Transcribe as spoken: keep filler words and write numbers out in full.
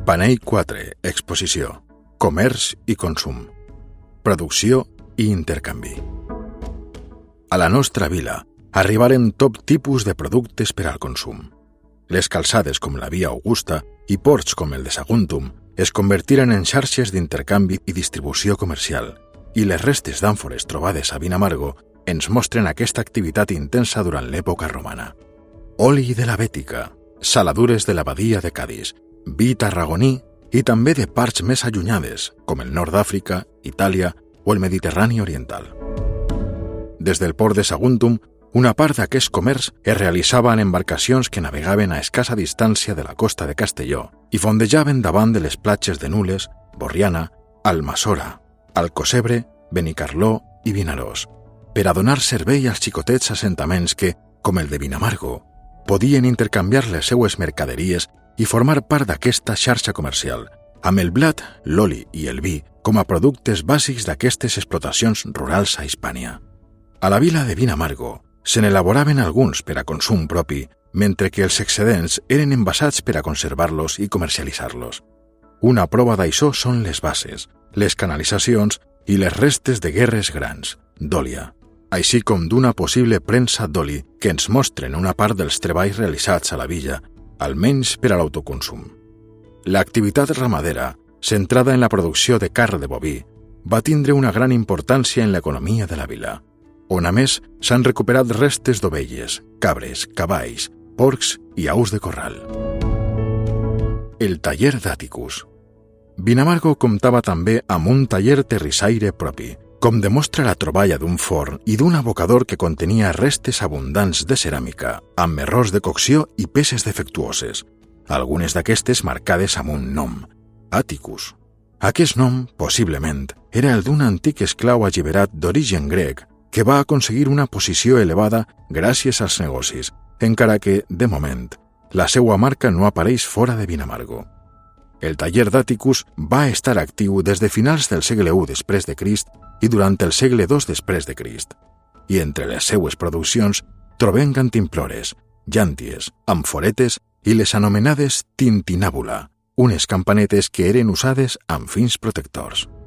Panell quatre. Exposició. Comerç i consum. Producció i intercanvi. A la nostra vila arribaren tot tipus de productes per al consum. Les calçades com la Via Augusta i ports com el de Saguntum es convertiren en xarxes d'intercanvi i distribució comercial, i les restes d'àmfores trobades a Vinamargo ens mostren aquesta activitat intensa durant l'època romana. Oli de la Bètica, saladures de l'abadia de Cadis, vi tarragoní i també de parts més allunyades, com el nord d'Àfrica, Itàlia o el Mediterrani oriental. Des del port de Saguntum, una part d'aquest comerç es realitzava en embarcacions que navegaven a escassa distància de la costa de Castelló i fondejaven davant de les platges de Nules, Borriana, Almassora, Alcocebre, Benicarló i Vinaròs, per a donar servei als xicotets assentaments que, com el de Vinamargo, podien intercanviar les seues mercaderies i formar part d'aquesta xarxa comercial, amb el blat, l'oli i el vi com a productes bàsics d'aquestes explotacions rurals a Hispània. A la vila de Vinamargo se n'elaboraven alguns per a consum propi, mentre que els excedents eren envasats per a conservar-los i comercialitzar-los. Una prova d'això són les bases, les canalitzacions i les restes de guerres grans, d'Òlia, així com d'una possible premsa d'oli que ens mostren una part dels treballs realitzats a la villa, almenys per a l'autoconsum. L'activitat ramadera, centrada en la producció de carn de boví, va tindre una gran importància en l'economia de la vila, on a més s'han recuperat restes d'ovelles, cabres, cavalls, porcs i aus de corral. El taller d'Àticus. Vinamargo comptava també amb un taller terrissaire propi, com demostra la troballa d'un forn i d'un abocador que contenia restes abundants de ceràmica, amb errors de cocció i peces defectuoses, algunes d'aquestes marcades amb un nom, Àticus. Aquest nom, possiblement, era el d'un antic esclau alliberat d'origen grec que va aconseguir una posició elevada gràcies als negocis, encara que, de moment, la seua marca no apareix fora de Vinamargo. El taller d'Àticus va estar actiu des de finals del segle u després de Crist i durant el segle dos després de Crist, i entre les seues produccions trobem cantimplores, llànties, amforetes i les anomenades tintinàbula, unes campanetes que eren usades amb fins protectors.